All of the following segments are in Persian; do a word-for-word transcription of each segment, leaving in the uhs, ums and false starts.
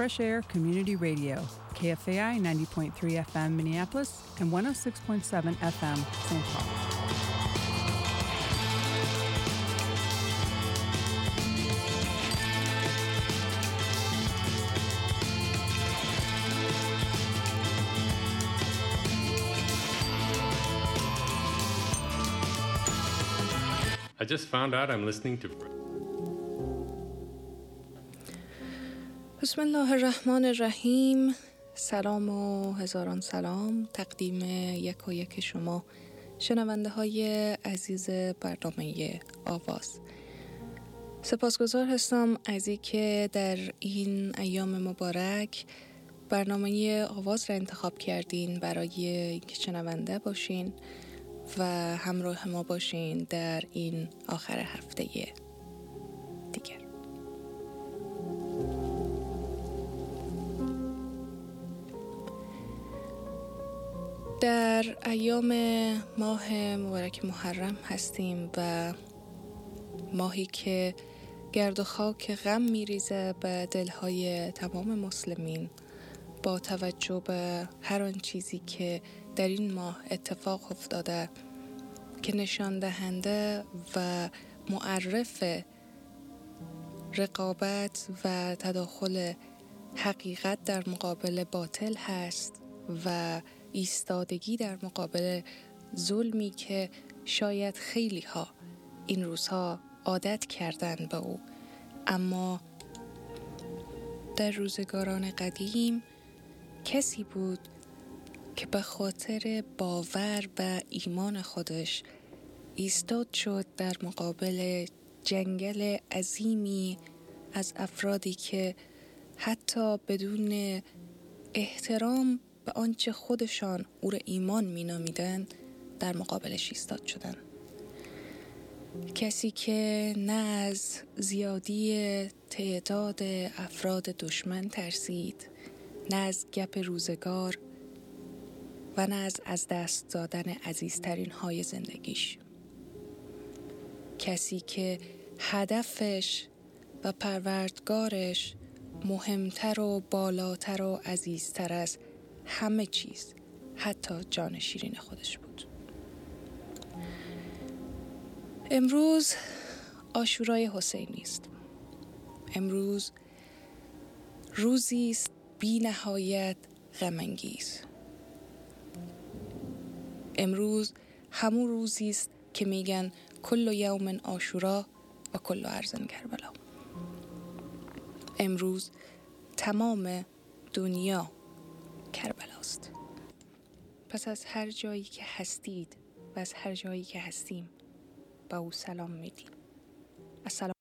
Fresh Air Community Radio, K F A I ninety point three F M Minneapolis and one oh six point seven F M Saint Paul. I just found out I'm listening to... بسم الله الرحمن الرحیم. سلام و هزاران سلام تقدیم یک و یک شما شنونده های عزیز برنامه آواز. سپاسگزار هستم از اینکه در این ایام مبارک برنامه آواز را انتخاب کردین برای اینکه شنونده باشین و همراه ما باشین در این آخر هفته دیگر. در ایام ماه مبارک محرم هستیم و ماهی که گرد و خاک غم میریزه به دلهای تمام مسلمین با توجه به هر آن چیزی که در این ماه اتفاق افتاده که نشان دهنده و معرف رقابت و تداخل حقیقت در مقابل باطل هست و ایستادگی در مقابل ظلمی که شاید خیلی ها این روزها عادت کردن به او، اما در روزگاران قدیم کسی بود که به خاطر باور و ایمان خودش ایستاد شد در مقابل جنگل عظیمی از افرادی که حتی بدون احترام به آنچه خودشان او را ایمان می نامیدن در مقابلش ایستاد شدن. کسی که نه از زیادی تعداد افراد دشمن ترسید، نه از گپ روزگار و نه از از دست دادن عزیزترین های زندگیش. کسی که هدفش و پروردگارش مهمتر و بالاتر و عزیزتر از همه چیز، حتی جان شیرین خودش بود. امروز عاشورای حسینی است. امروز روزی است بی نهایت غم انگیز. امروز همون روزی است که میگن کل یوم عاشورا و کل ارض کربلا. امروز تمام دنیا کربلاست. پس از هر جایی که هستید و از هر جایی که هستیم با او سلام میدیم. السلام.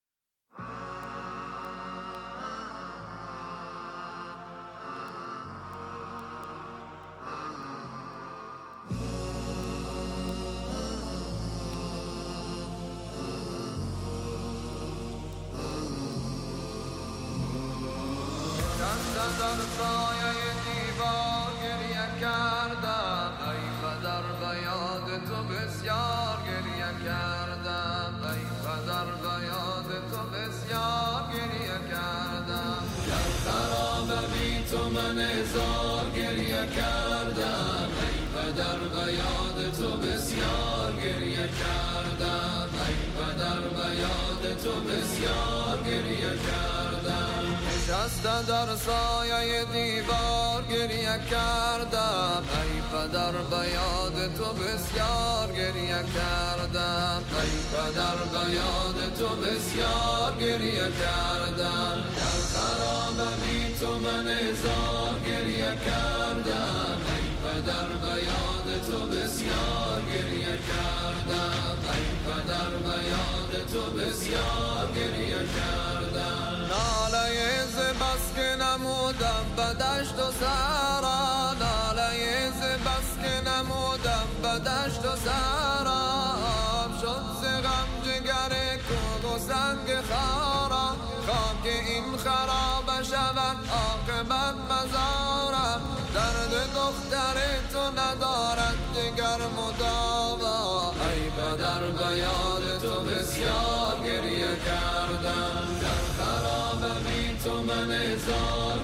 در سایه دیوار گریه کردم، ای پدر به یاد تو بسیار گریه کردم، ای پدر به یاد تو بسیار گریه کردم. در خراب بی تو من هزار گریه کردم، ای پدر به یاد تو بسیار گریه کردم، ای پدر به یاد تو بسیار گریه کردم. نشسته در سایه دیوار گریه کردم، ای پدر به یاد تو بسیار گریه کردم، ای پدر به یاد تو بسیار گریه کردم. در خراب بی تو من هزار گریه کردم، ای پدر به یاد تو بسیار گریه کردم، ای پدر به یاد تو بسیار گریه کردم. ناله ز بس که نمودم به دشت و صحرا، ناله ز بس که نمودم به دشت و صحرا، شد ز غم جگر کوه و سنگ خارا، خاک این خراب شود عاقبت مزارم. درد دختر تو ندارد دگر مداوا، ای پدر به یاد تو بسیار گریه کردم. در خراب بی تو من هزار گریه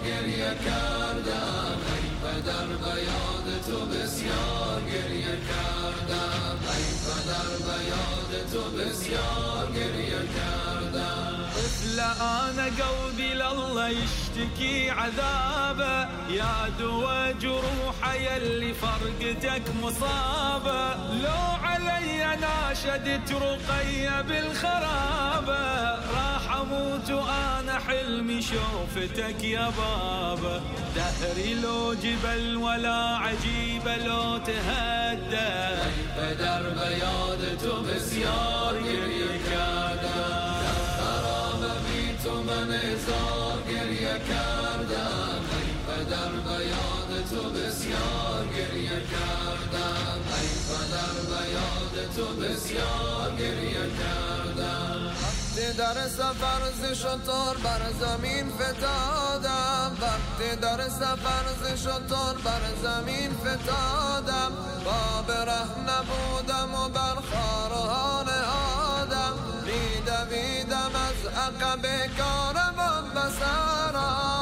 گریه کردم ای پدر به یاد تو بسیار گریه کردم ای پدر به یاد تو بسیار گریه کردم طفل أنا قلبي لله يشتكي عذابه يا دوا جروحه يلي فرقتك مصابه لو علي ناشدت رقية بالخرابه راح أموت وأنا حلمي شوفتك يا بابا دهري لو جبل ولا عجيبة لو تهدى ای پدر به یاد تو بسیار گریه کردم تو من هزار گریه کردم ای پدر به یاد تو بسیار گریه کردم ای پدر به یاد تو بسیار گریه کردم وقتی در سفر ز شتر بر زمین فتادم وقتی در سفر ز شتر بر زمین فتادم با بره نبودم و بر خارها نهادم میدویدم از عقب کاروان به سرم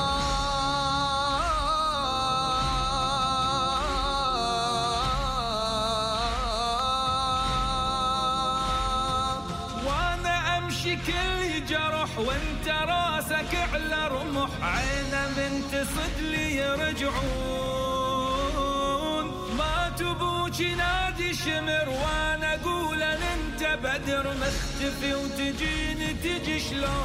وانا امشي كل جرح وانت راسك على رمح عينه من تصد لي يرجعون ما تبوكي نادي شمر وانا اقول ان انت بدر مختفي وتجيني تجي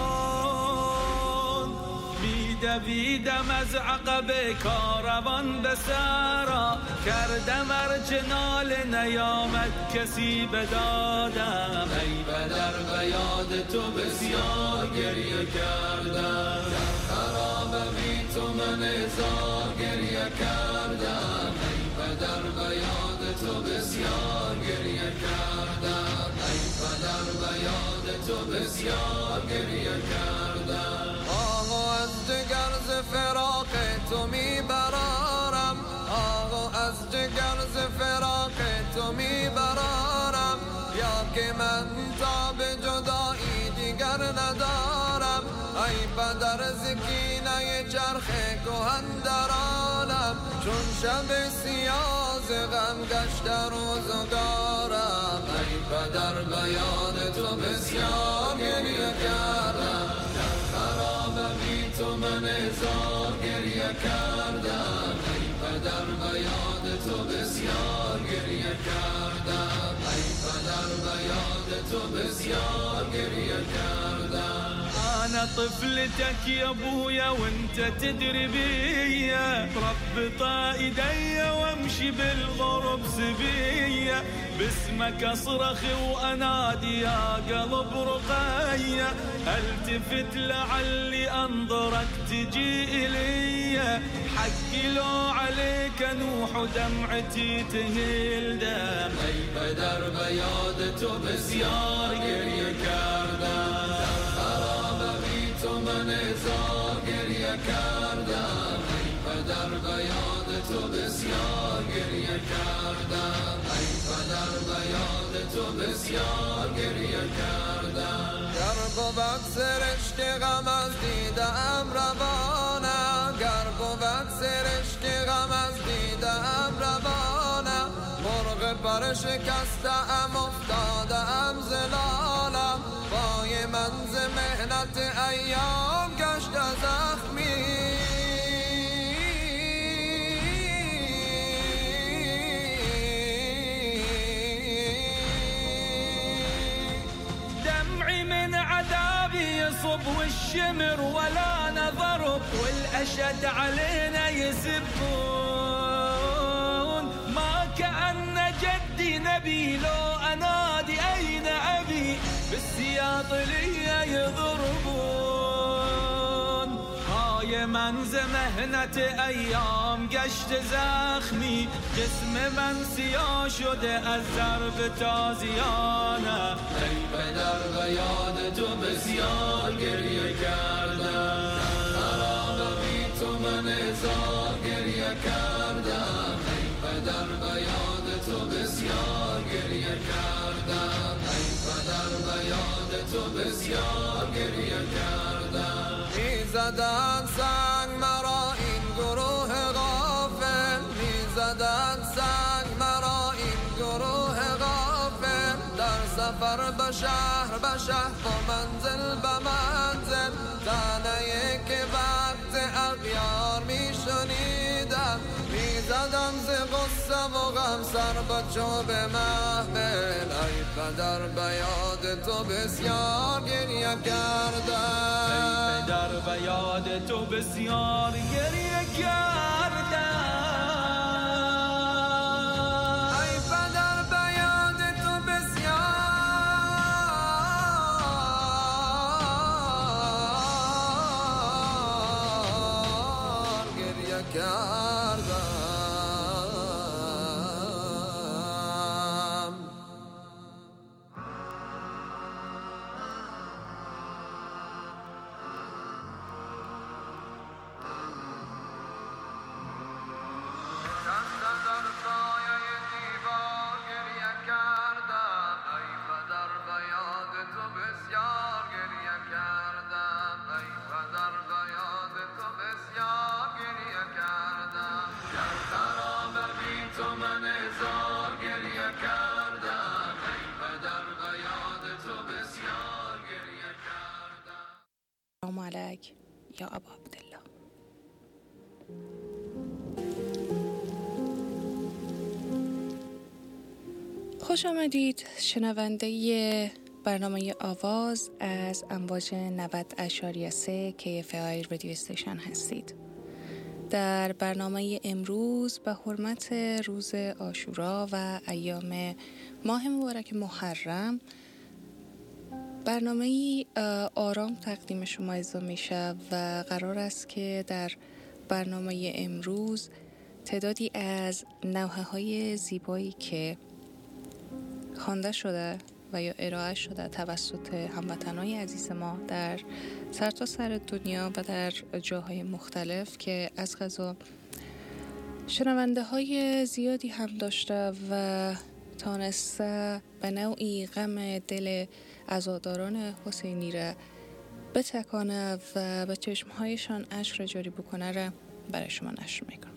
شلون میدویدم از عقب کاروان به سرا کردم ارجنال نیامد کسی بدادم ای پدر به یاد تو بسیار گریه کردم در خراب بی تو من هزار گریه کردم ای پدر به یاد تو بسیار گریه کردم ای پدر به یاد تو بسیار گریه کردم آه از جگر ز فراق تو میبرارم آه از جگر ز فراق تو میبرارم یا که من تا به جدایی دیگر ندارم ای پدر زکینه چرخ کهن در عالم چون شب سیاه ز غم گشت روزگارم ای پدر به یاد تو بسیار گریه کردم در خراب بی تو من هزار گریه کردم ای پدر به یاد تو بسیار گریه کردم ای پدر به یاد تو بسیار گریه کردم أنا طفلتك يا أبويا وانت تدري بيا ربط ايدي وامشي بالغرب سبيا باسمك اصرخ وانادي يا قلب رقية التفت لعلي انظرك تجي الي حقي لو عليك نوح ودمعتي تهيل دم اي پدر به یاد تو بسیار گریه کردم تو من هزار گریه کردم ای پدر به یاد تو بسیار گریه کردم ای پدر به یاد تو بسیار گریه کردم گر بود سرشک غم از دیدم روانه گر بود سرشک غم از دیدم روانه مرغ پر شکسته ام افتاده ام زلالم پای من ز مهنت ایام گشت زخمی دمعي من عذابي يصب والشمر ولا نضرب والأشد علينا يسبون ما كأن جدي نبي لو أنادي أين أبي بالسياط لي يضربون هاي من ز مهنت ایام گشت زخمی جسم من سیاه شده از ضرب تازیانه ای پدر به یاد تو بسیار گریه کردم خراب بی تو من هزار گریه کردم ای پدر به یاد تو بسیار گریه کردم ای پدر به یاد تو بسیار گریه کردم ای زدن سنگ مرا این سفر به شهر به شهر و منزل به منزل تنهی که وقت اغیار می شنیدم می زدم ز غصه و غم سر به چوب محمل ای پدر به یاد تو بسیار گریه کردم ای پدر به یاد تو بسیار گریه کردم سلام علیک یا ابا عبدالله. خوش آمدید شنونده برنامه آواز از امواج نود اشاری سه کی اف آی رادیو استیشن هستید. در برنامه امروز به حرمت روز عاشورا و ایام ماه مبارک محرم برنامه‌ای آرام تقدیم شما اجرا میشه و قرار است که در برنامه امروز تعدادی از نوحه‌های زیبایی که خوانده شده و یا ارائه شده توسط هموطنان عزیز ما در سرتاسر دنیا و در جاهای مختلف که از قضا شنونده های زیادی هم داشته و تانسته به نوعی غم دل عزاداران حسینی را بتکانه و به چشمهایشان اشک را جاری بکنه را برای شما نشر میکنم.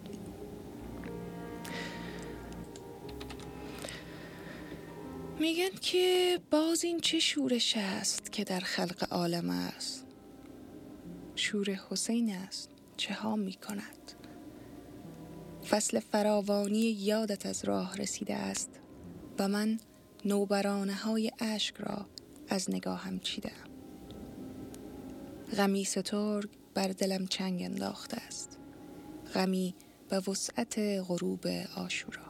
میگن که باز این چه شورش است که در خلق عالم است، شور حسین است چه ها میکند، فصل فراوانی یادت از راه رسیده است و من نوبرانه های اشک را از نگاهم چیدم. غمی سترگ بر دلم چنگ انداخته است، غمی به وسعت غروب عاشورا،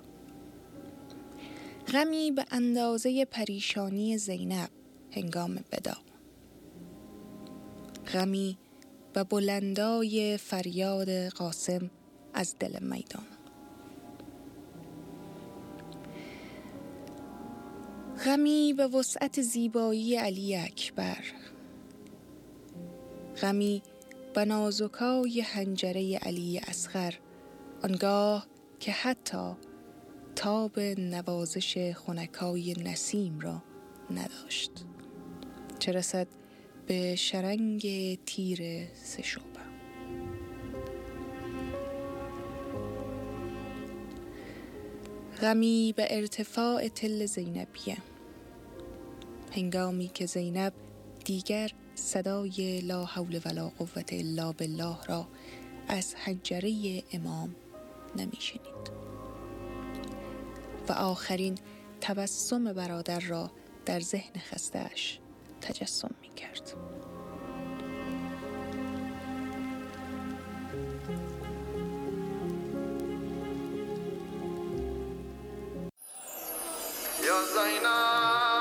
غمی به اندازه پریشانی زینب هنگام بدا، غمی به بلندای فریاد قاسم از دل میدان، غمی به وسعت زیبایی علی اکبر، غمی به نازکای حنجره علی اصغر، آنگاه که حتی تاب نوازش خنکای نسیم را نداشت، چه رسد به شرنگ تیر سه شعبه. غمی به ارتفاع تل زینبیه، هنگامی که زینب دیگر صدای لا حول ولا قوة الا بالله را از حنجره امام نمی شنید و آخرین تبسم برادر را در ذهن خسته‌اش تجسم می کرد. یا زینب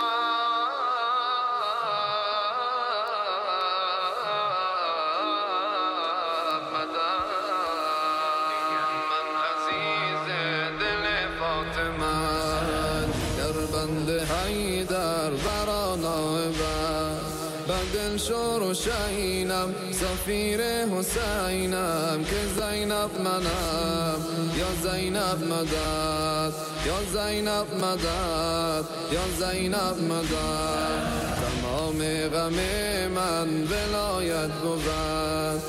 حیدر برانای بدل شور شینم سفیر حسینم که زینب منم یا زینب مدد یا زینب مدد یا زینب مدد تمام غم من ولایت بود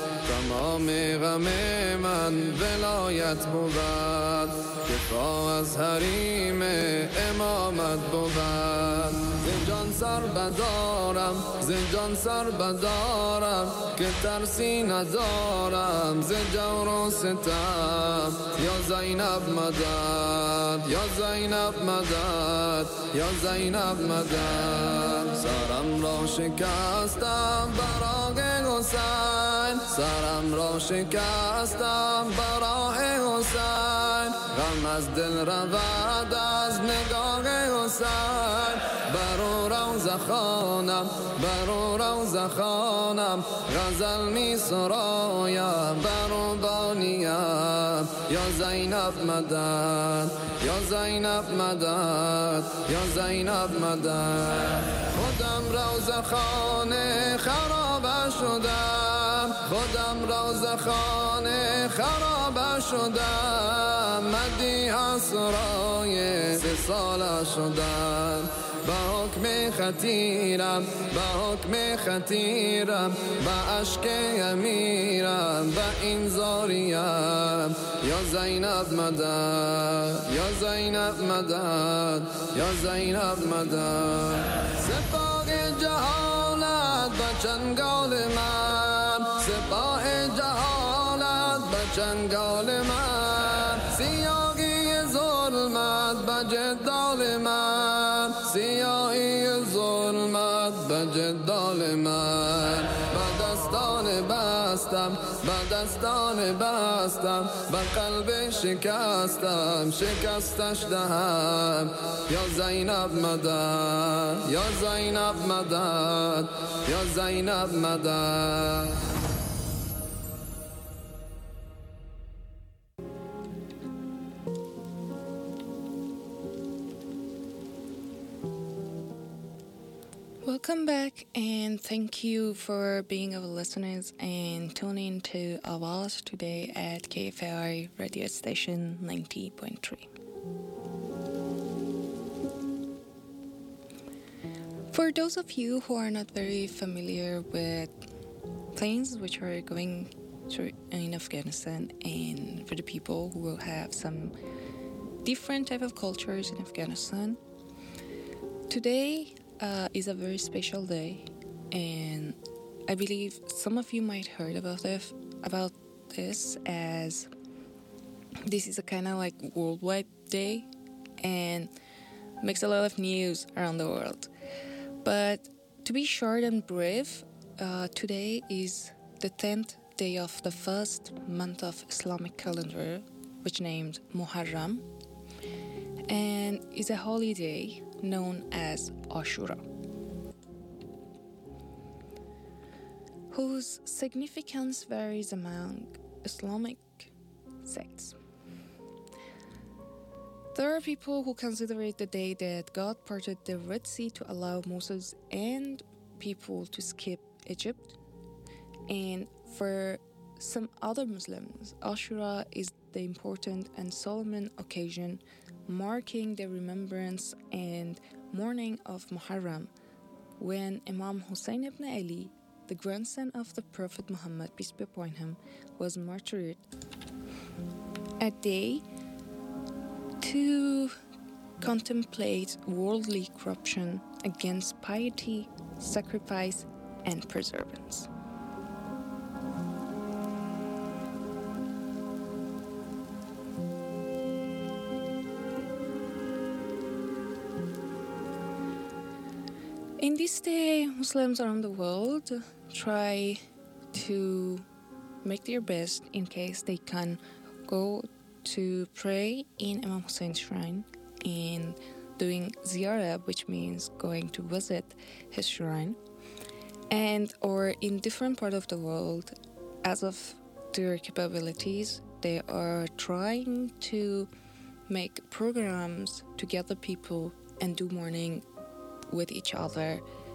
تمام غم من ولایت بود دفاع از حریم امامت بود زنجان سر بدارم زنجان سر بدارم که ترسی ندارم ز جور و ستم یا زینب مدد یا زینب مدد یا زینب مدد سرم را شکستم برای حسین سرم را شکستم برای حسین غم از دل رود از نگاه حسین برو روزه خانم برو روزه خانم غزل می سرایم برو بانیم یا زینب مدد یا زینب مدد یا زینب مدد خودم روزه خانه خراب شدم خودم روزه خانه خراب شدم مدی اسرای سه ساله شدم به حکم خطیرم به حکم خطیرم به عشق امیرم به این زاریم یا زینب مدد یا زینب مدد یا زینب مدد سپاه جهالت به چنگال من سپاه جهالت به چنگال من سیاهی ظلمت به جدال من سیاهی ظلمت به جدال من به دستان بستم به دستان بستم به قلب شکستم شکستش دهم یا زینب مدد یا زینب مدد یا زینب مدد Welcome back, and thank you for being our listeners and tuning to Avaz today at K F A I radio station ninety point three. For those of you who are not very familiar with things which are going through in Afghanistan, and for the people who will have some different type of cultures in Afghanistan, today Uh, is a very special day, and I believe some of you might heard about this, about this as this is a kind of like worldwide day and makes a lot of news around the world. But to be short and brief, uh, today is the tenth day of the first month of Islamic calendar, which named Muharram, and is a holiday known as Ashura, whose significance varies among Islamic sects. There are people who consider it the day that God parted the Red Sea to allow Moses and people to skip Egypt, and for some other Muslims, Ashura is the important and solemn occasion marking the remembrance and mourning of Muharram, when Imam Hussein ibn Ali, the grandson of the Prophet Muhammad, peace be upon him, was martyred. A day to contemplate worldly corruption against piety, sacrifice, and perseverance. In this day, Muslims around the world try to make their best in case they can go to pray in Imam Hussein's shrine and doing ziyarah, which means going to visit his shrine, and or in different part of the world, as of their capabilities, they are trying to make programs to gather people and do mourning with each other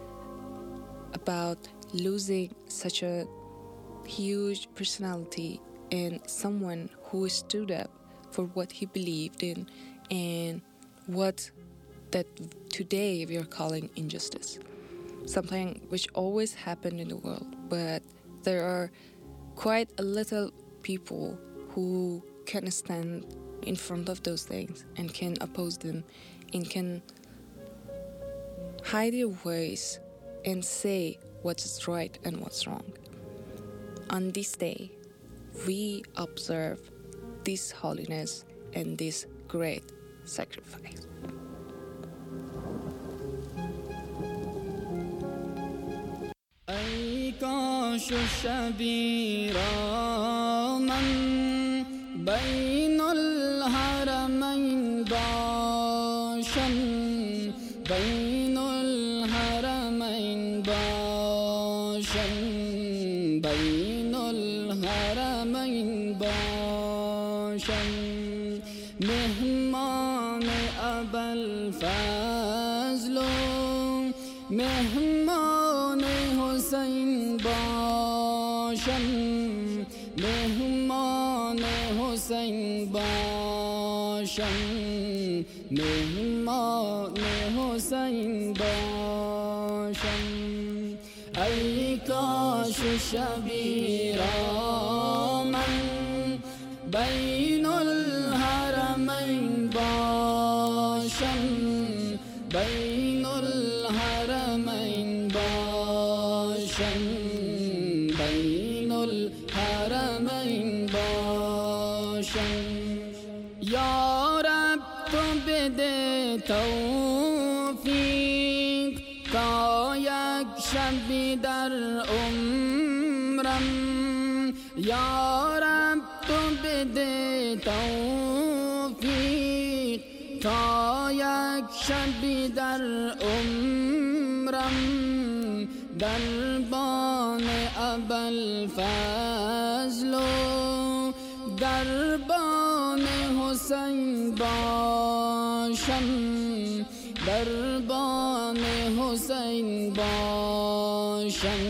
about losing such a huge personality and someone who stood up for what he believed in and what that today we are calling injustice, something which always happened in the world, but there are quite a little people who can stand in front of those things and can oppose them and can hide their voice and say what's right and what's wrong. On this day, we observe this holiness and this great sacrifice. ای کاش شبی را من بین الحرمین باشم، بین الحرمین باشم، بین الحرمین باشم، مهمان ابوالفضل و مهمان حسین باشم، مهمان حسین باشم، مهمان حسین باشم. ای کاش شبی را من بین الحرمین باشم، بین الحرمین باشم، بین الحرمین باشم. یا رب تو بده توفیق تا یک شبی در عمرم، یا رب تو بده توفیق تا یک شبی در عمرم، دربان ابوالفضل و دربان حسین باشم، دربان حسین باشم،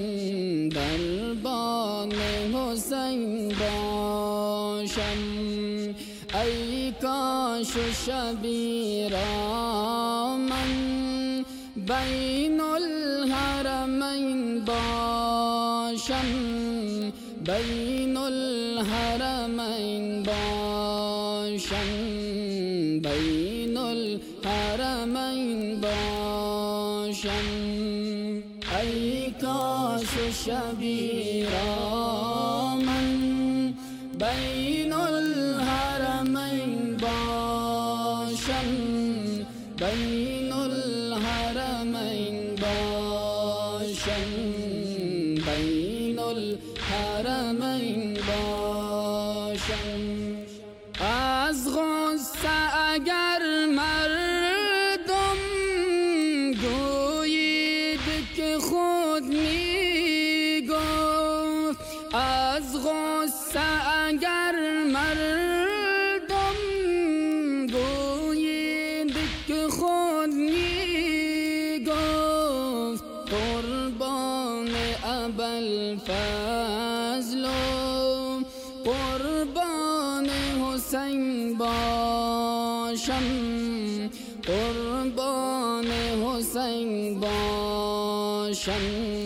دربان حسین باشم. ای کاش شبی را من بین الحرمین باشم، بین الحرمین باشم، بین الحرمین باشم. ای کاش شبی را من بین الحرمین باشم، بین الحرمین باشم، بین الحرمین باشم. از غصه اگر مردم گویید که خود می گفت، از غصه اگر مردم گویید که خود می گفت، قربان ابوالفضل و قربان حسین باشم، قربان حسین باشم،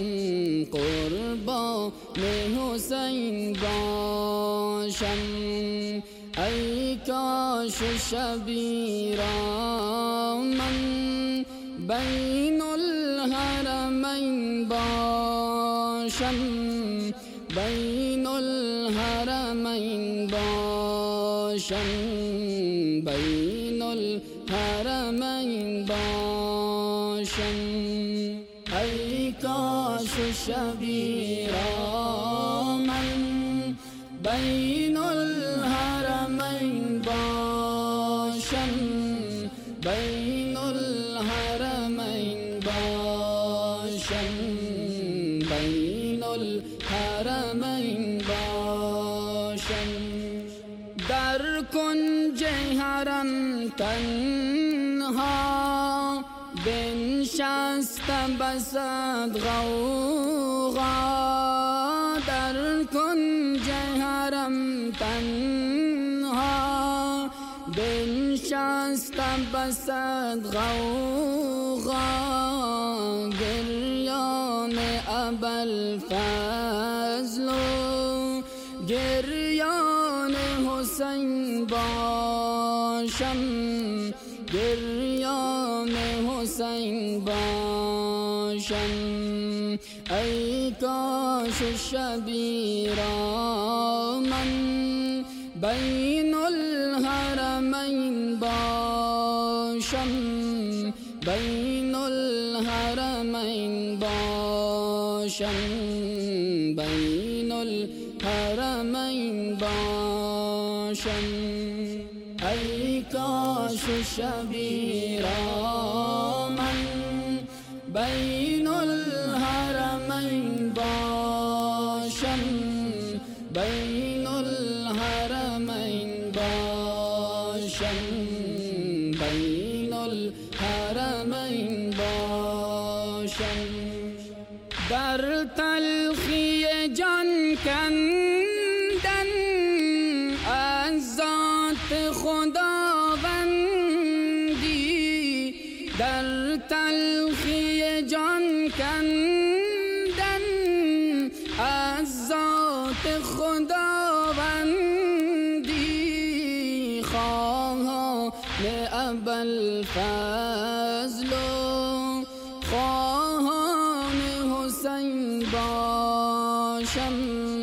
قربان حسین باشم. ای کاش شبی را من بین الحرمین باشم، بین الحرمین باشم، بین الحرمین باشم. ای کاش شبی را من بین الحرمین باشم، بین الحرمین باشم، بین الحرمین باشم. در کنج حرم تنها بنشستم بسد غوغا، در کنج حرم تنها بنشستم بسد غوغا، گریان ابوالفضل حسین باشم، گریان حسین باشم. ای کاش شبی را من بین الحرمین باشم، بین الحرمین باشم، بین الحرمین باشم. ای کاش شبی را من بین الحرمین باشم، بین الحرمین باشم، بین الحرمین باشم. در تلخی جان کندن از ذات خداوندی، در تلخی جان کندن از ذات خداوندی. خواهان ابوالفضل و خواهان حسین باشم،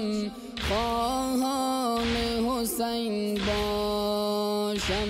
خواهان حسین باشم،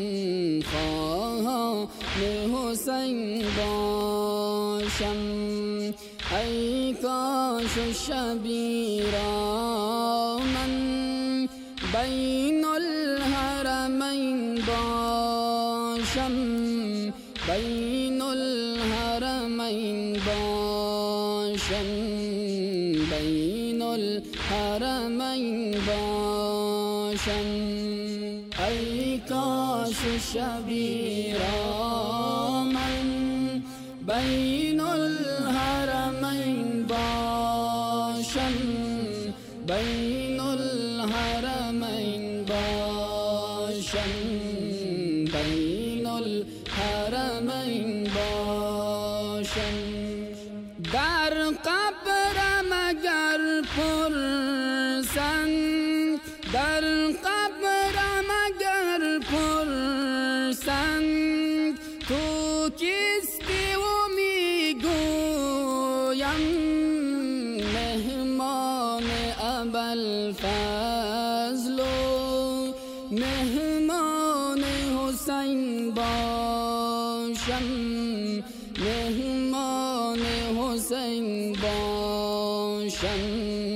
خواهان حسین باشم. ای کاش شبی را من بین الحرمین باشم، بین الحرمین باشم، بین الحرمین باشم. ای کاش شبی را من بین الحرمین باشم، بین الحرمین باشم، بین الحرمین باشم. در قبرم اگر پرسند، در قبرم اگر پرسند تو کیستی و میگویم مهمان ابوالفضل و مهمان حسین باشم، مهمان حسین باشم،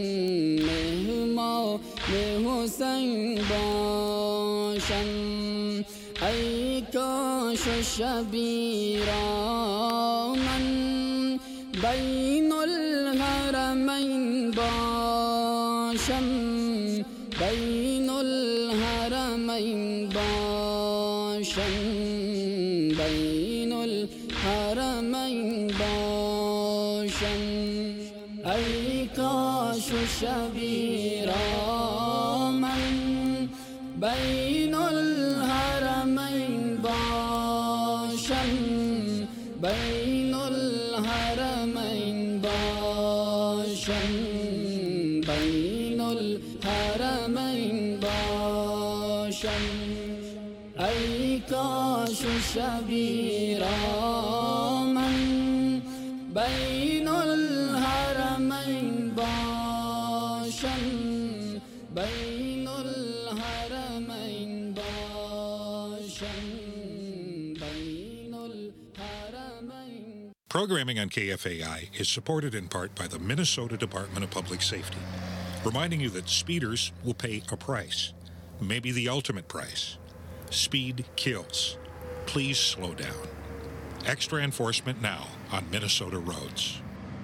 مهمان حسین باشم. ای کاش شبی را من بین الحرمین باشم، بین الحرمین باشم، بین الحرمین باشم. ای کاش شبی را من بین الحرمین باشم، بین الحرمین باشم، بین الحرمین باشم. ای کاش شبی را من بین الحرمین باشم، بین الحرمین باشم، بین الحرمین. Programming on K F A I is supported in part by the Minnesota Department of Public Safety, reminding you that speeders will pay a price, maybe the ultimate price. Speed kills. Please slow down. Extra enforcement now on Minnesota roads.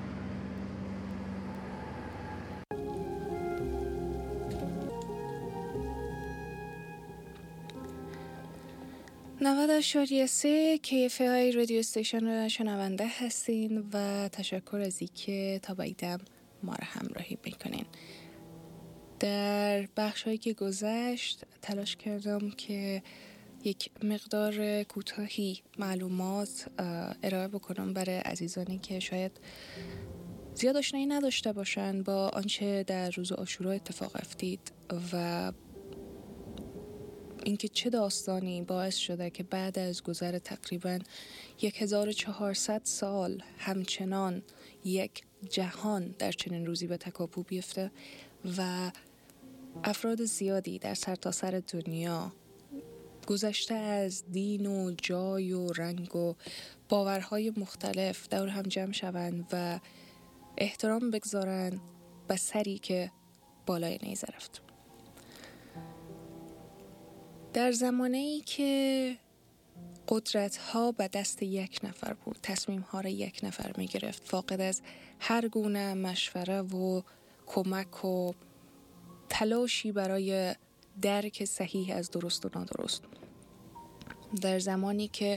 نود اشاریه سه کی اف آی رادیو استیشن رو شنونده هستین و تشکر از اینکه تا بعیدم ما رو همراهی میکنین. در بخش‌هایی که گذشت تلاش کردم که یک مقدار کوتاهی معلومات ارائه بکنم برای عزیزانی که شاید زیاد آشنایی نداشته باشن با آنچه در روز عاشورا اتفاق افتید و اینکه چه داستانی باعث شده که بعد از گذر تقریباً هزار و چهارصد سال همچنان یک جهان در چنین روزی به تکاپو بیفته و افراد زیادی در سرتاسر دنیا گذشته از دین و جای و رنگ و باورهای مختلف دور هم جمع شوند و احترام بگذارن به سری که بالای نیزه رفت. در زمانه‌ای که قدرت‌ها به دست یک نفر بود، تصمیم‌ها را یک نفر می‌گرفت، فاقد از هر گونه مشوره و کمک و تلاشی برای درک صحیح از درست و نادرست. در زمانی که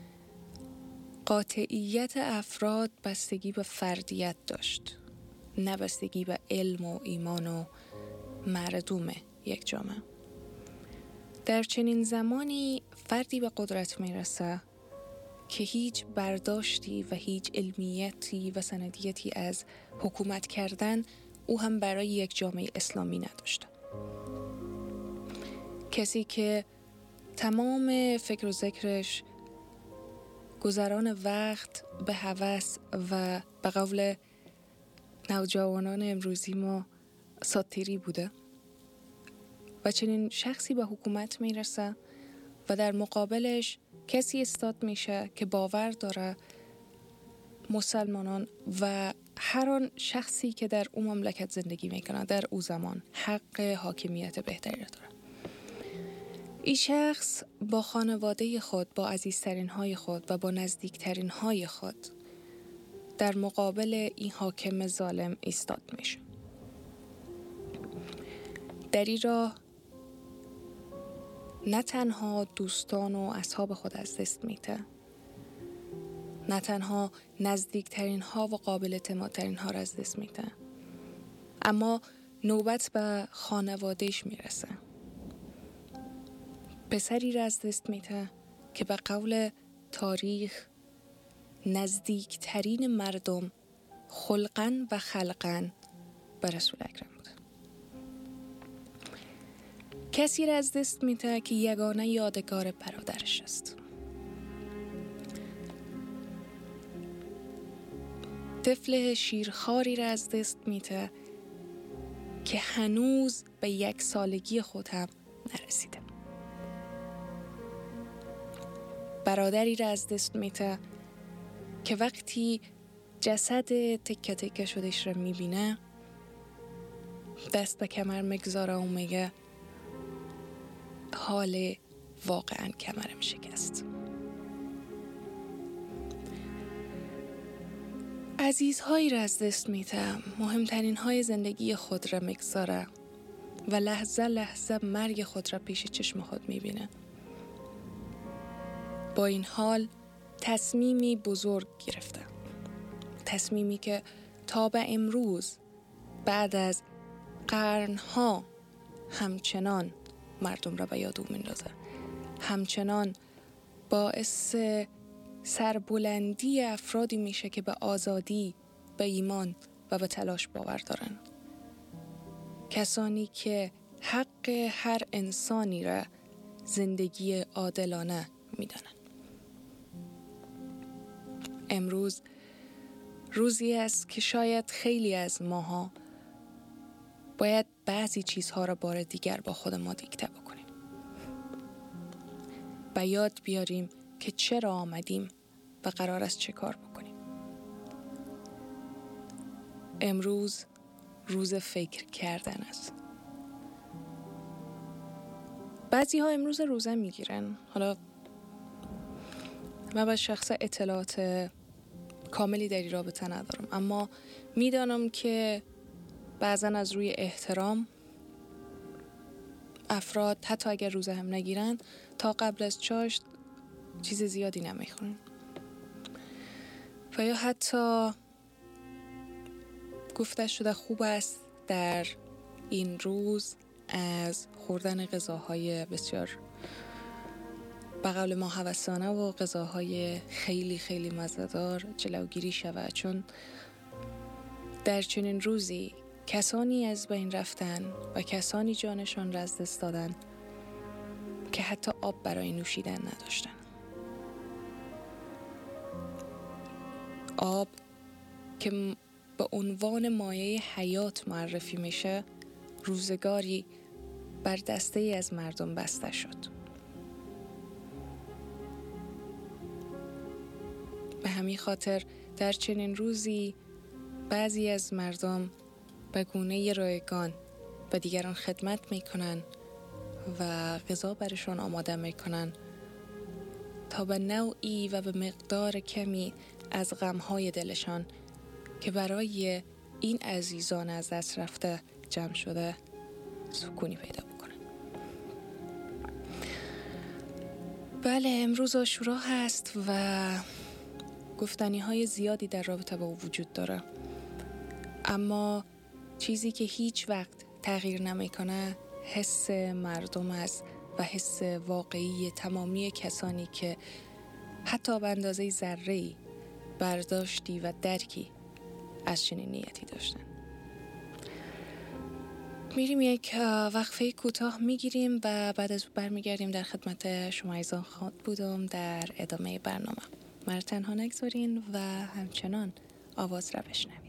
قاطعیت افراد بستگی به فردیت داشت، نه بستگی به علم و ایمان و مردم یک جامعه. در چنین زمانی فردی به قدرت میرسه که هیچ برداشتی و هیچ علمیتی و سندیتی از حکومت کردن او هم برای یک جامعه اسلامی نداشته. کسی که تمام فکر و ذکرش گذران وقت به هوس و به قول نوجوانان امروزی ما ساتیری بوده و چنین شخصی به حکومت میرسه و در مقابلش کسی استاد میشه که باور داره مسلمانان و هر آن شخصی که در اون مملکت زندگی میکنه در اون زمان حق حاکمیت بهتری داره. این شخص با خانواده خود، با عزیزترین های خود و با نزدیکترین های خود در مقابل این حاکم ظالم ایستاد میشه. در این راه نه تنها دوستان و اصحاب خود از دست میده، نه تنها نزدیکترین ها و قابل اعتمادترین ها را از دست میده، اما نوبت به خانوادهش میرسه. پسری را از دست میده که به قول تاریخ نزدیکترین مردم خلقاً و خلقاً به رسول اکرم بوده. کسی را از دست میده که یگانه یادگار برادرش است. طفل شیرخواری را از دست میده که هنوز به یک سالگی خود هم نرسیده. برادری را از دست میده که وقتی جسد تکه تکه شدهش را میبینه دست به کمر میگذاره و میگه حال واقعا کمرم شکست. عزیزهایی را از دست میده، مهمترین های زندگی خود را میگذاره و لحظه لحظه مرگ خود را پیش چشم خود میبینه. با این حال تصمیمی بزرگ گرفته، تصمیمی که تا به امروز بعد از قرنها همچنان مردم را به یاد او میندازه، همچنان باعث سربلندی افرادی میشه که به آزادی، به ایمان و به تلاش باور دارن. کسانی که حق هر انسانی را زندگی عادلانه میدانن. امروز روزی است که شاید خیلی از ماها باید بعضی چیزها را بار دیگر با خود ما دیکته بکنیم. به یاد بیاریم که چرا آمدیم و قرار است چه کار بکنیم. امروز روز فکر کردن است. بعضی ها امروز روزه میگیرن. حالا من با شخص اطلاعات کاملی در این رابطه ندارم، اما میدانم که بعضا از روی احترام افراد حتی اگر روزه هم نگیرن تا قبل از چاشت چیز زیادی نمیخورن و یا حتی گفته شده خوب است در این روز از خوردن غذاهای بسیار به قول ما هوسانه و غذاهای خیلی خیلی مزه‌دار جلوگیری شود، چون در چنین روزی کسانی از بین رفتن و کسانی جانشان را از دست دادن که حتی آب برای نوشیدن نداشتن. آب که به عنوان مایه حیات معرفی میشه روزگاری بر دسته ای از مردم بسته شد. به همین خاطر در چنین روزی بعضی از مردم به گونه رایگان به دیگران خدمت میکنن و غذا برشان آماده میکنن تا به نوعی و به مقدار کمی از غمهای دلشان که برای این عزیزان از دست رفته جمع شده سکونی پیدا بکنن. بله، امروز عاشورا هست و گفتنی های زیادی در رابطه با او وجود داره، اما چیزی که هیچ وقت تغییر نمیکنه حس مردم است و حس واقعی تمامی کسانی که حتی به اندازه ذره‌ای برداشتی و درکی از چنین نیتی داشتن. میریم یک وقفه کوتاه میگیریم و بعد از برمیگردیم در خدمت شما عزیزان خواهد بودم در ادامه برنامه. مرا تنها نگذارین و همچنان آواز را بشنوید.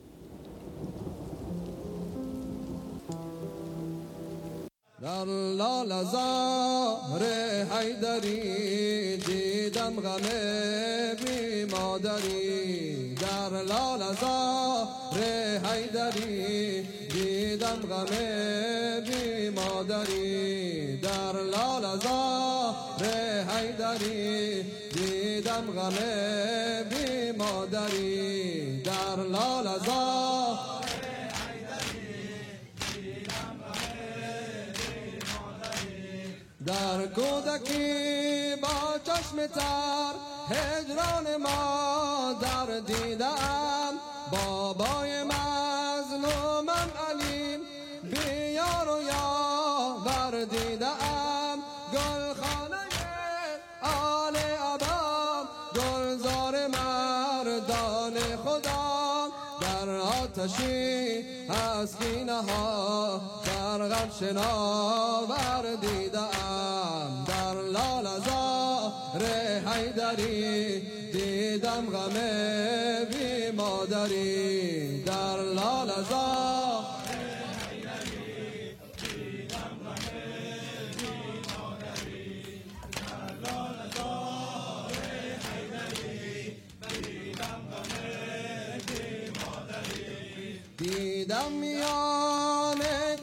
در لاله‌زار حیدری دیدم غم بی مادری، در لاله‌زار حیدری دیدم غم بی مادری، در لاله‌زار حیدری دیدم غم بی مادری، در لاله‌زار در کودکی با چشم تر هجران مادر دیدم، بابای مظلومم علیم بیار و یاور دیدم، گلخانه آل ابام گلزار مردان خدا، در آتشی از کینه ها غم شناور دیدم، در لاله‌زار حیدری دیدم غم بی مادری، در لاله‌زار حیدری دیدم غم بی مادری، در لاله‌زار حیدری دیدم غم بی مادری، دیدم میان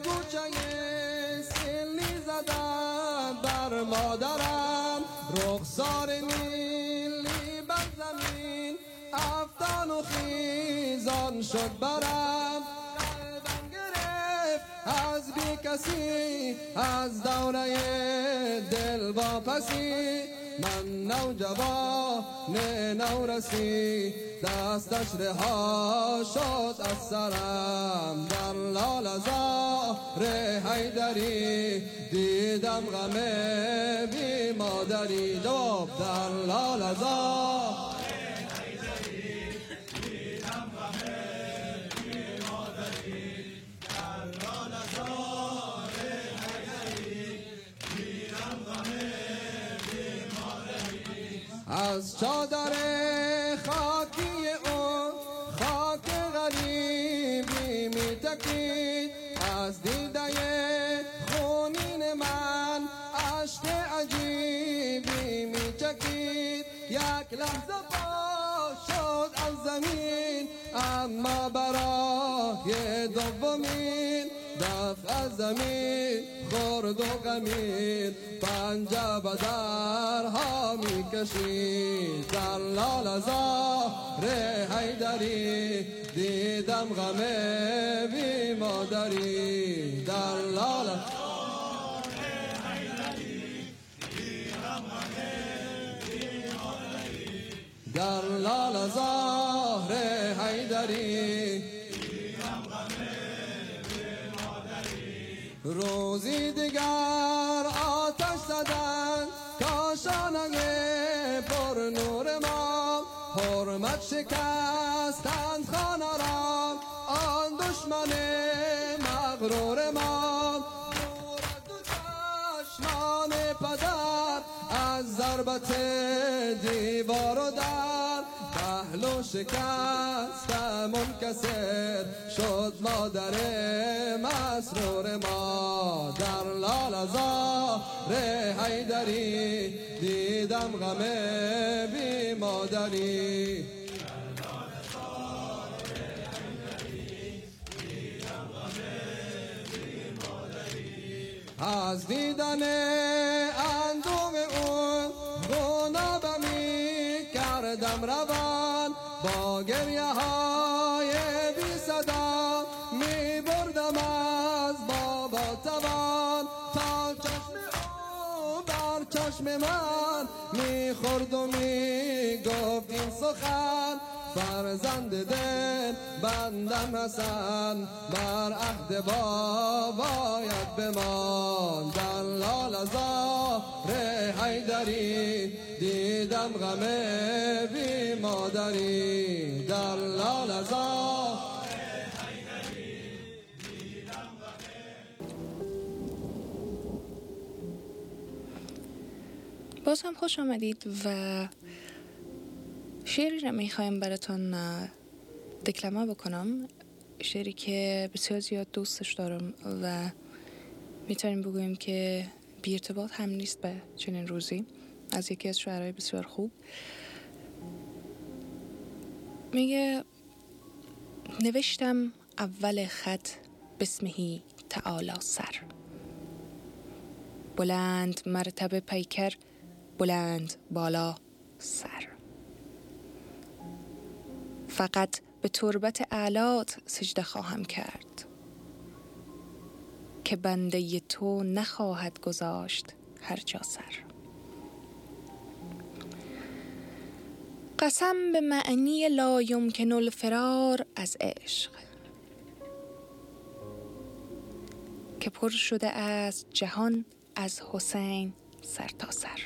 مادرم رخسار نیلی بر زمین افتان و خیزان شد برم، قلبم گرفت از بی کسی از دوره دل واپسی، من نوجوان نورسی دستش رها شد از سرم، در لاله‌زار حیدری دیدم غم بی مادری، جواب در لاله‌زار حیدری دیدم غم بی مادری، در لاله‌زار حیدری دیدم غم بی مادری، از چادر خاکی اون خاک غریبی می تکید، از دیده خونین من عشق عجیبی می چکید، یک لحظه پا شد از زمین اما برای دومین دفع از زمین خورد و غمین پنجه به درها می کشید، در لاله‌زار حیدری دیدم غم بی مادری، در لاله‌زار حیدری دیدم غم بی مادری، در لاله‌زار حیدری دیدم غم بی مادری، روزی دیگر آتش زدن کاشانه پر نور ما، حرمت شکستند خانه را آن دشمن مغرور ما، نور دو چشمان پدر از ضربت دیوار و در پهلو شکست منکسر شد مادر مسرور ما. در لاله‌زار حیدری دیدم غم بی مادری. از دیدن اندوه اون گنابمی کردم روان با گریه های بی صدا می بردم از بابا توان تا چشم او بر چشم من می خورد و می گفت این سخن فرزند دل بندم حسن بر عهد بابایت بمان. در لاله‌زار حیدری دیدم غم بی مادری. در لاله‌زار حیدری دیدم غم. باز هم خوش آمدید و شعری رو میخوایم براتون دکلمه بکنم، شعری که بسیار زیاد دوستش دارم و میتونیم بگوییم که بی ارتباط هم نیست به چنین روزی، از یکی از شعرهای بسیار خوب. میگه نوشتم اول خط بسمهی تعالی سر، بلند مرتبه پیکر بلند بالا سر، فقط به تربت اعلات سجده خواهم کرد که بنده تو نخواهد گذاشت هر جا سر. قسم به معنی لا یمکن الفرار از عشق که پر شده از جهان از حسین سر تا سر.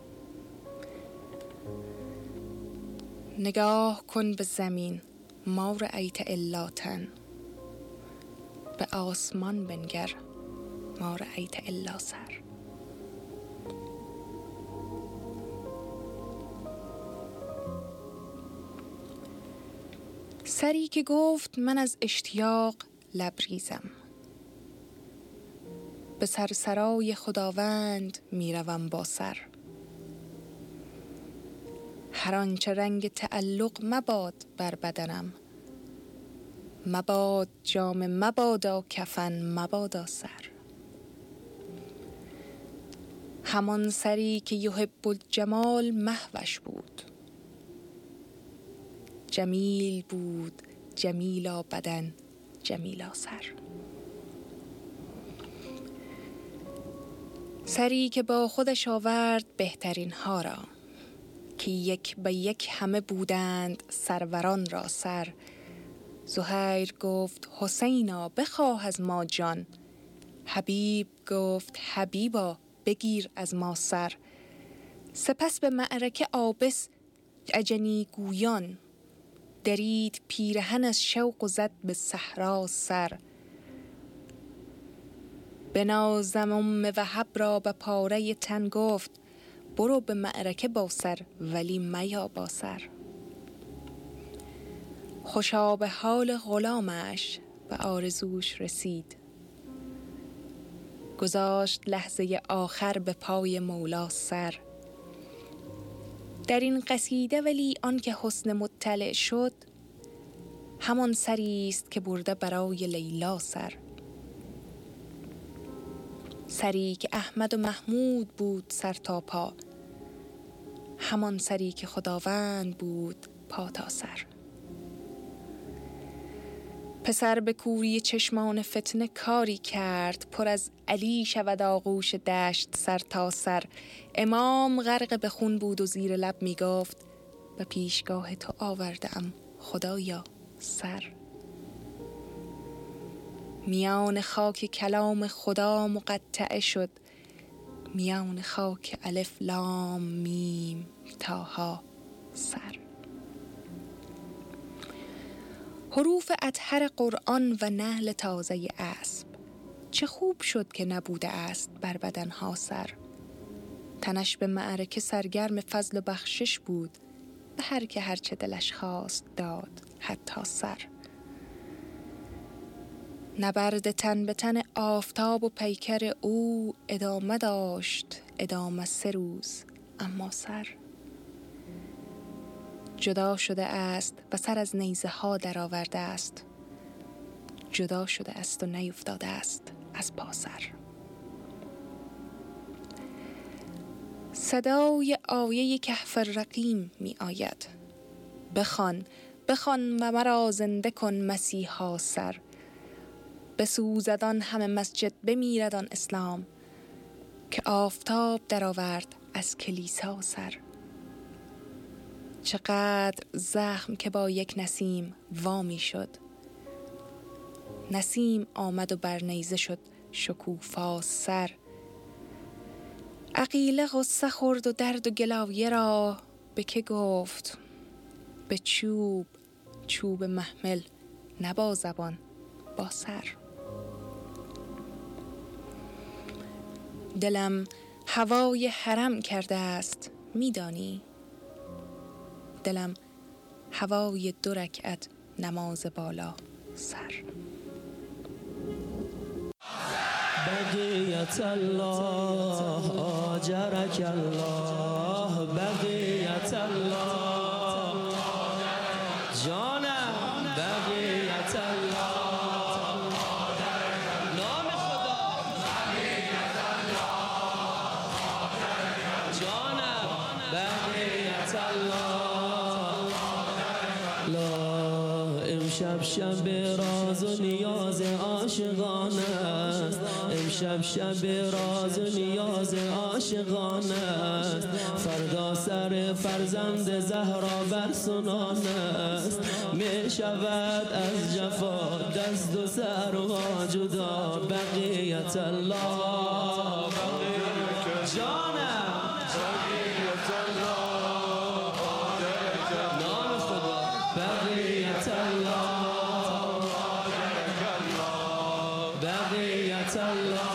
نگاه کن به زمین ما رأیت الا تن، به آسمان بنگر ما رأیت الا سر. سری که گفت من از اشتیاق لبریزم، به سرسرای خداوند میروم با سر. هر آنچه رنگ تعلق مباد بر بدنم، مباد جام مبادا کفن مبادا سر. همان سری که یحب الجمال محوش بود، جمیل بود جمیلا بدن جمیلا سر. سری که با خودش آورد بهترین ها را، که یک به یک همه بودند سروران را سر. زهیر گفت حسینا بخواه از ما جان، حبیب گفت حبیبا بگیر از ما سر. سپس به معرکه آبس اجنی گویان، درید پیرهن از شوق و زد به صحرا سر. بنازم ام وهب را به پاره تن گفت، برو به معرکه با سر ولی میا با سر. خوشا به حال غلامش و آرزوش رسید، گذاشت لحظه آخر به پای مولا سر. در این قصیده ولی آن که حسن مطلع شد، همان سری است که برده برای لیلا سر. سری که احمد و محمود بود سر تا پا، همان سری که خداوند بود پا تا سر. پسر به کوری چشمان فتنه کاری کرد، پر از علی شود آغوش دشت سر تا سر. امام غرق به خون بود و زیر لب می گفت، به پیشگاه تو آوردم خدایا سر. میان خاک کلام خدا مقطعه شد، میان خاک الف لام میم تاها سر. حروف اطهر قرآن و نحل تازه اسب، چه خوب شد که نبوده است بر بدنها سر. تنش به معرکه سرگرم فضل و بخشش بود، به هر که هرچه دلش خواست داد حتی سر. نبرد تن به تن آفتاب و پیکر او ادامه داشت، ادامه سه روز اما سر. جدا شده است و سر از نیزه ها در آورده است، جدا شده است و نیفتاده است از پا سر. صدای آیه کهف الرقیم می آید، بخوان بخوان و مرا زنده کن مسیحا سر. بسوزدان همه مسجد، بمیردان اسلام، که آفتاب در آورد از کلیسا سر. چقدر زخم که با یک نسیم وامی شد، نسیم آمد و بر نیزه شد شکوفا سر. عقیله غصه خورد و درد و گلایه را به که گفت، به چوب چوب محمل نه با زبان با سر. دلم هوای حرم کرده است میدانی، دلم هوای دو رکعت نماز بالا سر. بقیت الله آجرک الله، بقیت الله جانم، بقیت الله نام خدا، بقیت الله جانم، بقیت الله. لا امشب شب راز و نیاز عاشقانه است، امشب شب راز و نیاز عاشقانه است. فردا سر فرزند زهرا بر سنان است، می شود از جفا دست و سرها جدا. بقیت الله جانم، بقیت الله نام خدا، بقیت الله بقیت الله.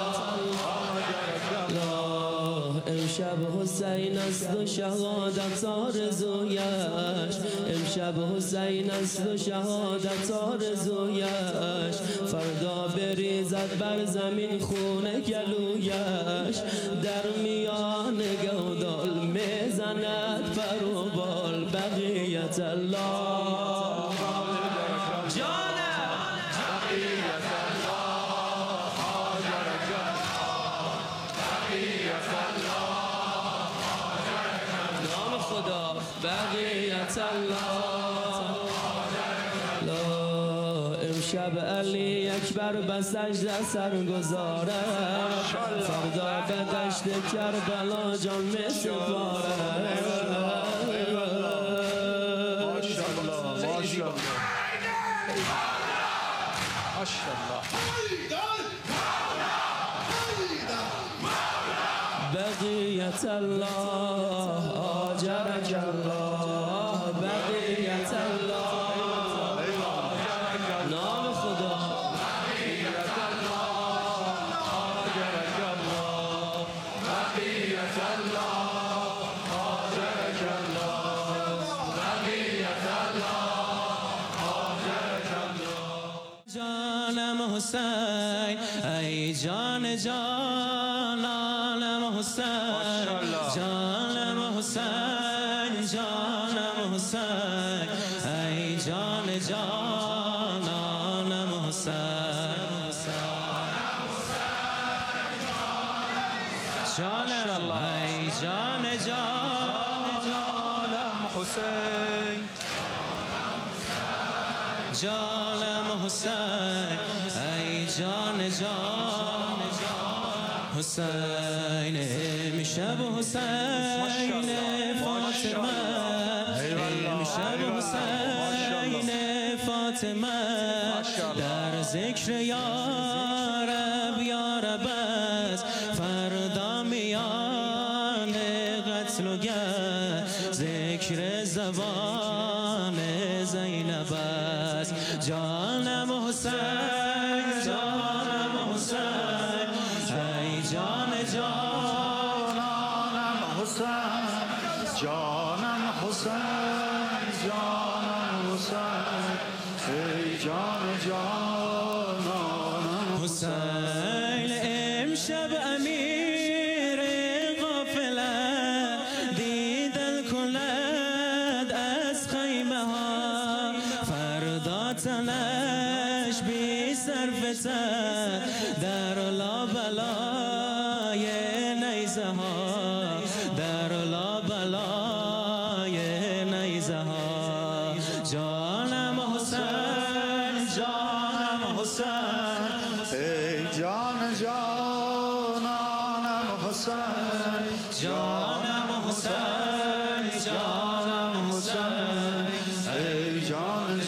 امشب حسین است و شهادت آرزویش، امشب حسین است و شهادت آرزویش. فردا بریزد بر زمین خون گلویش، در میان گودال میزند پر و بال. بقیت الله جانم، بقیت الله بقیت الله نام خدا، بقیت الله. لا امشب علی اکبر به سجده سر گذاره، فردا به دشت کربلا جان می سپاره. بقیت الله آجرک الله، بقیت الله نام خدا، بقیت الله آجرک الله، بقیت الله آجرک الله، بقیت الله آجرک الله. جانم حسین ای جان جانم حسین، جانم حسین جانم حسین ای جان جانم حسین، جانم ای جان جانم حسین، جانم حسین ای جان جان حسین. امشب حسین فاطمه، امشب حسین فاطمه در ذکر یارب یارب است. فردا میان قتل و گر ذکر زبان زینب است. جانم حسین جانم حسین ای جان جان جانم حسین جانم حسین ای جان جانم حسین امشب امیر غافله دیدن کند از خیمه ها فردا تنش بی صرفته در لابلای نیزه ها در لابلای نیزه ها جانم حسین جانم حسین ای جان جانم حسین جانم حسین جانم حسین ای جان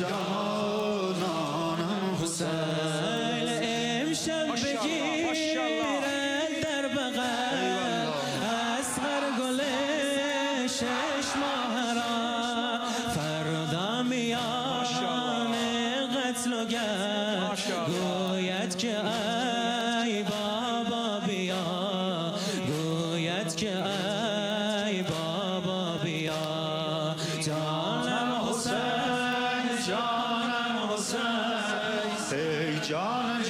جانم حسین امشب بگیرد در بغل اصغر گل شش ماه را فردا میان قتل و گشت گوید که ای بابا بیا گوید که ای بابا بیا جانم حسین جانم حسین ای جان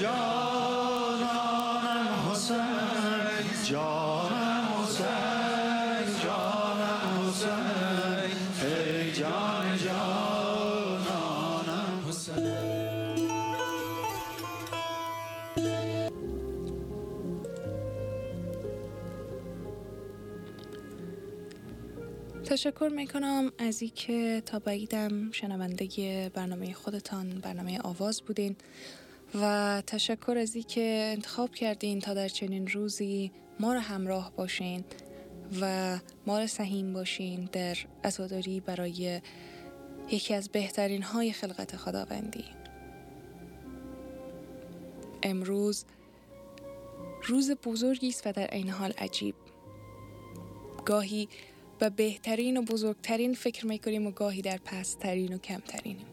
جانم حسین جانم حسین جانم حسین ای جان جانم حسین تشکر میکنم از این که تا بعیدم شنونده برنامه خودتان برنامه آواز بودین و تشکر از این که انتخاب کردین تا در چنین روزی ما رو همراه باشین و ما رو سهیم باشین در عزاداری برای یکی از بهترین های خلقت خداوندی. امروز روز بزرگی است و در عین حال عجیب. گاهی و بهترین و بزرگترین فکر میکنیم و گاهی در پسترین و کمترینیم.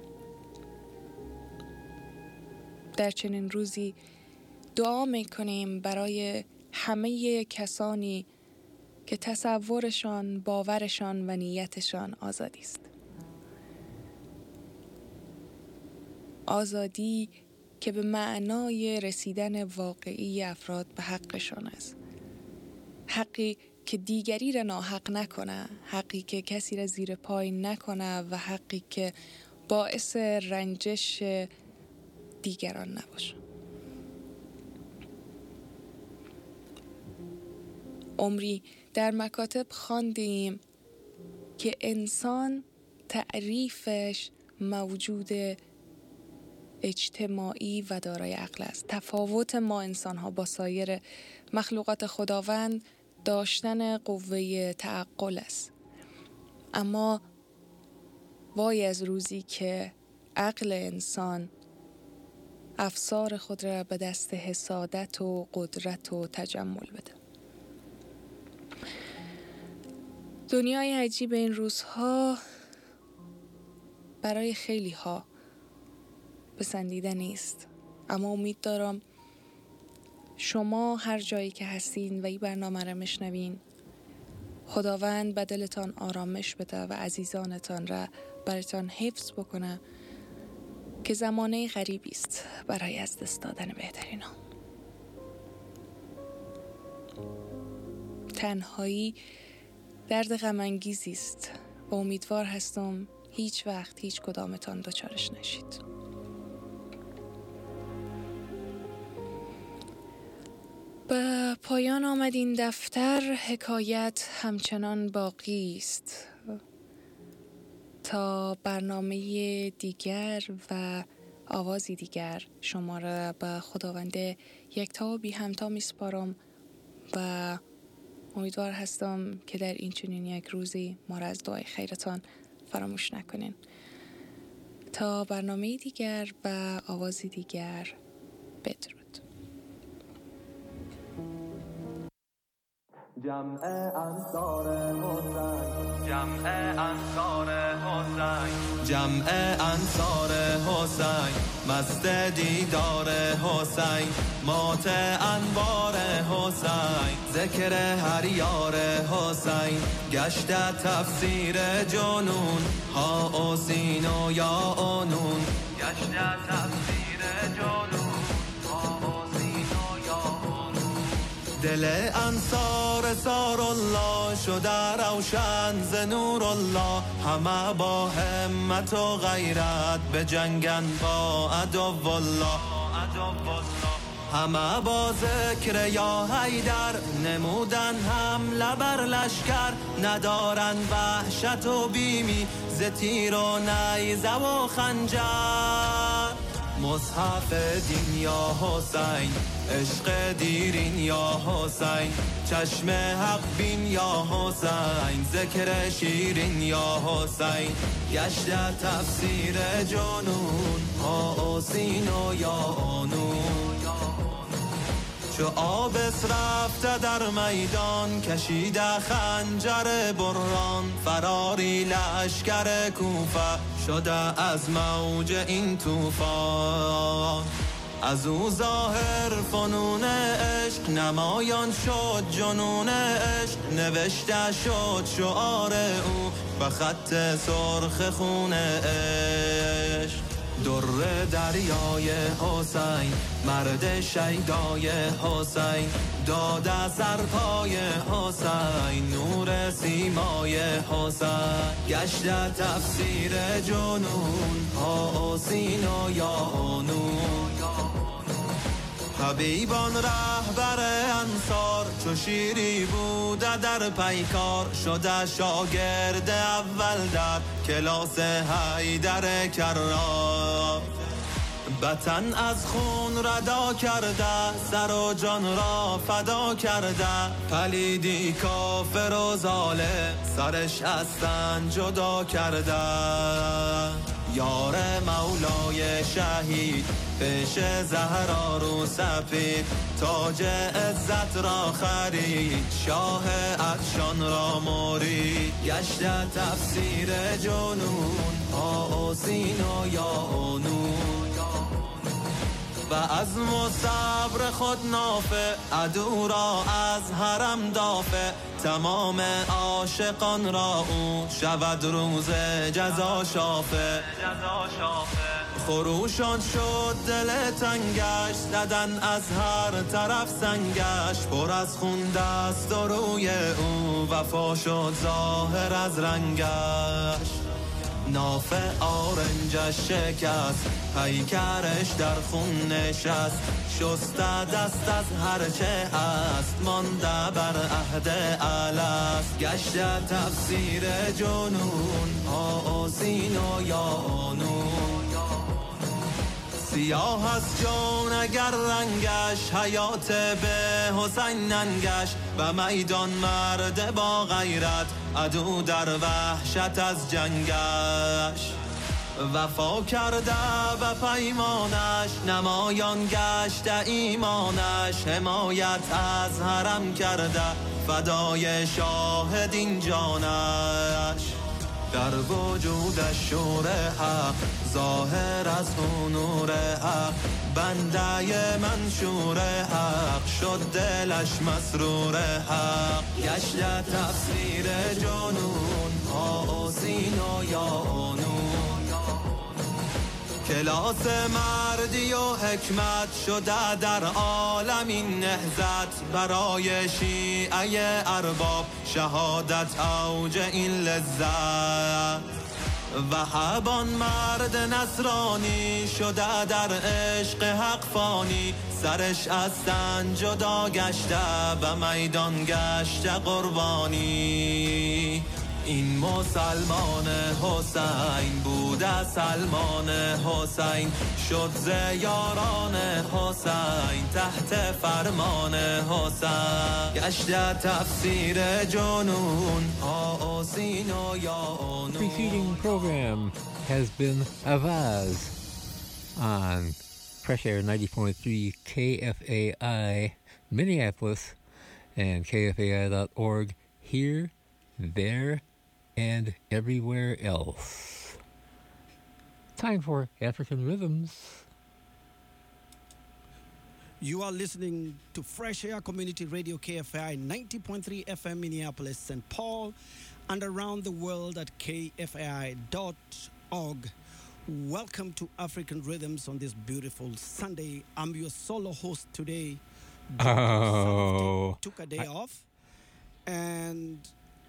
در چنین روزی دعا میکنیم برای همه کسانی که تصورشان، باورشان و نیتشان آزادی است. آزادی که به معنای رسیدن واقعی افراد به حقشان است. حقی که دیگری را ناحق نکنه، حقی که کسی را زیر پای نکنه و حقی که باعث رنجش دیگران نباشه. عمری در مکاتب خواندیم که انسان تعریفش موجود اجتماعی و دارای عقل است. تفاوت ما انسان‌ها با سایر مخلوقات خداوند داشتن قوه تعقل است. اما وای از روزی که عقل انسان افسار خود را به دست حسادت و قدرت و تجمل بده. دنیای عجیب این روزها برای خیلی ها پسندیده نیست، اما امید دارم شما هر جایی که هستین و این برنامه را میشنوین خداوند به دلتان آرامش بده و عزیزانتان را براتان حفظ بکنه که زمانه غریبی است برای از دست دادن بهترین ها. تنهایی درد غم انگیزی است و امیدوار هستم هیچ وقت هیچ کدامتان دچارش نشید. به پایان آمد این دفتر. حکایت همچنان باقی است. تا برنامه دیگر و آوازی دیگر شما را به خداوند یکتا و بی همتا میسپارم و امیدوار هستم که در این چنین یک روزی ما را از دعای خیرتان فراموش نکنین. تا برنامه دیگر و آوازی دیگر، بدرود. جمع انصار حسین جمع انصار حسین جمع انصار حسین مست دیدار حسین مات انوار حسین ذکر هر یار حسین گشت تفسیر جنون ها و سین و یا و نون گشت تفسیر جنون ها و سین و یا و نون دل انصار سار الله شده روشن ز نور الله همه با همت و غیرت به جنگن با عدو الله همه با ذکر یا حیدر نمودن حمله بر لشکر ندارن وحشت و بیمی ز تیر و نیزه و خنجر مصحف دین یا حسین عشق دیرین یا حسین چشم حق بین یا حسین ذکر شیرین یا حسین گشت تفسیر جنون ها و سین و یا نون چو آبس رفته در میدان کشیده خنجر بران فراری لشکر کوفه شده از موج این طوفان از او ظاهر فنون عشق نمایان شد جنون عشق نوشته شد شعار او به خط سرخ خون عشق در دریای حسین مرد شیدای حسین داده سرپای حسین نور سیمای حسین گشت تفسیر جنون ها و سین و یا نون حبیبان رهبر انصار چو شیری بوده در پیکار شده شاگرد اول در کلاس حیدر کرار وطن از خون ردا کرده سر و جان را فدا کرده پلیدی کافر و ظالم سرش از تن جدا کرده یار مولای شهید پیش زهرا رو سپید تاج عزت را خرید شاه عطشان را مرید گشت تفسیر جنون ها و سین و یا نون و عزم و صبر خود نافه عدو را از حرم دافه تمام عاشقان را او شود روز جزا شافه خروشان شد دل تنگش زدن از هر طرف سنگش پر از خون دست و روی او وفا شد ظاهر از رنگش ناف آرنجش شکست پیکرش در خون نشست شسته دست از هرچه هست مانده بر عهد الست گشت تفسیر جنون ها و سین و یا نون سیاه از جان اگر رنگش حیات به حسین ننگش و میدان مرد با غیرت عدو در وحشت از جنگش وفا کرده و پیمانش نمایان گشت ایمانش حمایت از حرم کرده فدای شاهدین جانش در وجودش شور حق ظاهر از نور حق بنده منشور حق شد دلش مسرور حق گشت تفسیر جنون ها و سین و یا نون کلاس مردی و حکمت شده در عالم این نهضت برای شیعه ارباب شهادت اوج این لذت وهابان مرد نصرانی شده در عشق حق فانی سرش از تن جدا گشته و میدان گشته قربانی این مسلمان حسین بوده سلمان حسین شد ز یاران حسین تحت فرمان حسین گشت تفسیر جنون ها و سین و یا نون. The preceding program has been Avaz on Fresh Air ninety point three K F A I Minneapolis and K F A I dot org here, there, and everywhere else. Time for African Rhythms. You are listening to Fresh Air Community Radio K F A I ninety point three F M Minneapolis, Saint Paul, and around the world at K F A I dot org. Welcome to African Rhythms on this beautiful Sunday. I'm your solo host today. Oh. Took a day I- off. And